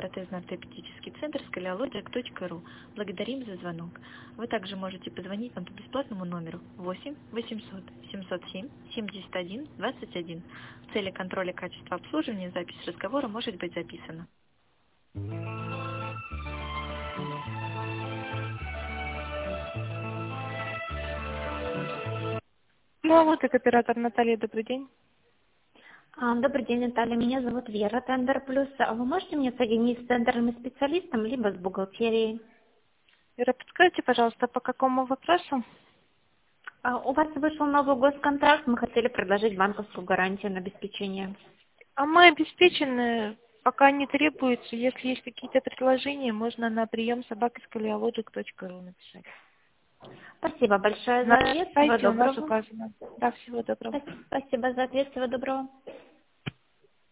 протезно-ортопедический центр skoliologic.ru. Благодарим за звонок. Вы также можете позвонить нам по бесплатному номеру 8 800 707 71 21. В цели контроля качества обслуживания запись разговора может быть записана. Ну, вот это оператор Наталья, добрый день. Добрый день, Наталья. Меня зовут Вера, Тендер Плюс. А вы можете мне соединить с тендерным специалистом, либо с бухгалтерией? Вера, подскажите, пожалуйста, по какому вопросу? У вас вышел новый госконтракт, мы хотели предложить банковскую гарантию на обеспечение. А мы обеспечены, пока не требуется. Если есть какие-то предложения, можно на прием собака@skoliologic.ru написать. Спасибо большое за На ответ. Всего сайте у нас доброго. указано. Да, всего доброго. Спасибо за ответ. Всего доброго.